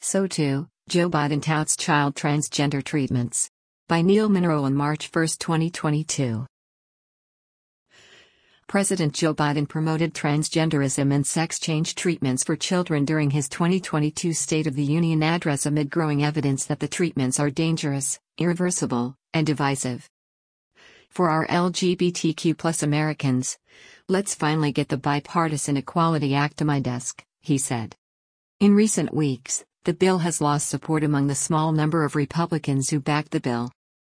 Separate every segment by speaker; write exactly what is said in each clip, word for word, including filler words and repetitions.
Speaker 1: So too, Joe Biden touts child transgender treatments. By Neil Monroe on March first, twenty twenty-two. President Joe Biden promoted transgenderism and sex change treatments for children during his twenty twenty-two State of the Union address amid growing evidence that the treatments are dangerous, irreversible, and divisive. For our L G B T Q plus Americans, let's finally get the Bipartisan Equality Act to my desk, he said. In recent weeks, the bill has lost support among the small number of Republicans who backed the bill.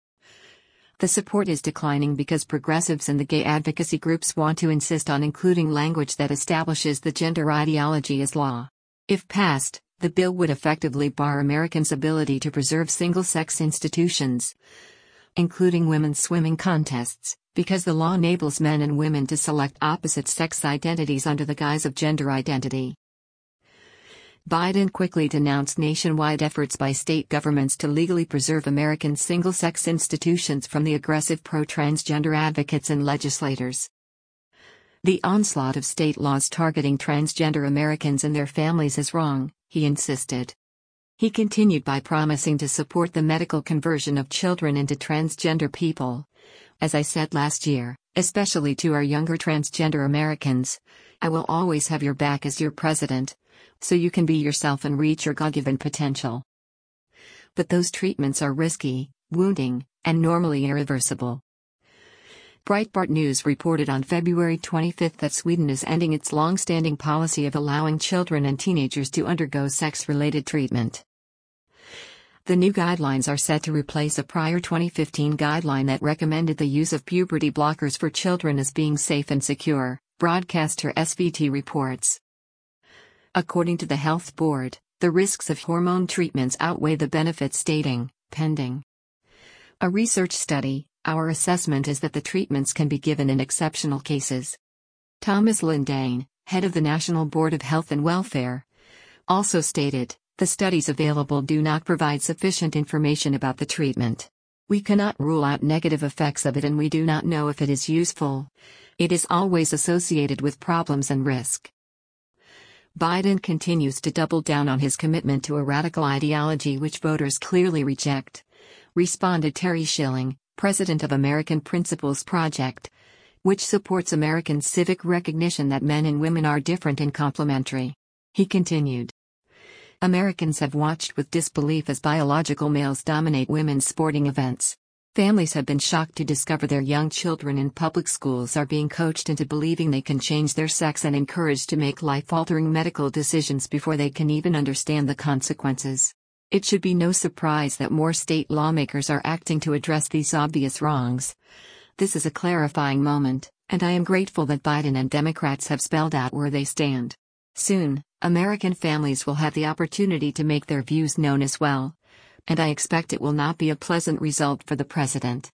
Speaker 1: The support is declining because progressives and the gay advocacy groups want to insist on including language that establishes the gender ideology as law. If passed, the bill would effectively bar Americans' ability to preserve single-sex institutions, including women's swimming contests, because the law enables men and women to select opposite-sex identities under the guise of gender identity. Biden quickly denounced nationwide efforts by state governments to legally preserve American single-sex institutions from the aggressive pro-transgender advocates and legislators. The onslaught of state laws targeting transgender Americans and their families is wrong, he insisted. He continued by promising to support the medical conversion of children into transgender people. As I said last year, especially to our younger transgender Americans, I will always have your back as your president, so you can be yourself and reach your God-given potential. But those treatments are risky, wounding, and normally irreversible. Breitbart News reported on February twenty-fifth that Sweden is ending its long-standing policy of allowing children and teenagers to undergo sex-related treatment. The new guidelines are set to replace a prior twenty fifteen guideline that recommended the use of puberty blockers for children as being safe and secure, broadcaster S V T reports. According to the Health Board, the risks of hormone treatments outweigh the benefits, stating, pending a research study, our assessment is that the treatments can be given in exceptional cases. Thomas Lindane, head of the National Board of Health and Welfare, also stated, the studies available do not provide sufficient information about the treatment. We cannot rule out negative effects of it and we do not know if it is useful. It is always associated with problems and risk. Biden continues to double down on his commitment to a radical ideology which voters clearly reject, responded Terry Schilling, president of American Principles Project, which supports American civic recognition that men and women are different and complementary. He continued, Americans have watched with disbelief as biological males dominate women's sporting events. Families have been shocked to discover their young children in public schools are being coached into believing they can change their sex and encouraged to make life-altering medical decisions before they can even understand the consequences. It should be no surprise that more state lawmakers are acting to address these obvious wrongs. This is a clarifying moment, and I am grateful that Biden and Democrats have spelled out where they stand. Soon, American families will have the opportunity to make their views known as well. And I expect it will not be a pleasant result for the president.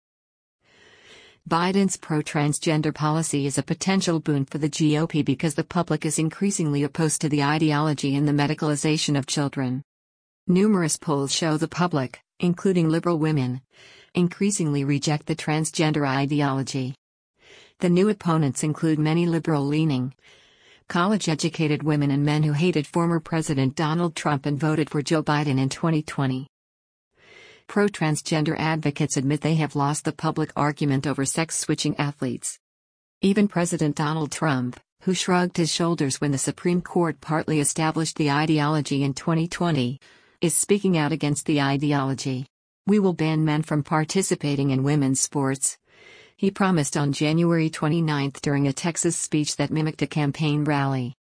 Speaker 1: Biden's pro-transgender policy is a potential boon for the G O P because the public is increasingly opposed to the ideology and the medicalization of children. Numerous polls show the public, including liberal women, increasingly reject the transgender ideology. The new opponents include many liberal-leaning, college-educated women and men who hated former President Donald Trump and voted for Joe Biden in twenty twenty. Pro-transgender advocates admit they have lost the public argument over sex-switching athletes. Even President Donald Trump, who shrugged his shoulders when the Supreme Court partly established the ideology in twenty twenty, is speaking out against the ideology. We will ban men from participating in women's sports, he promised on January twenty-ninth during a Texas speech that mimicked a campaign rally.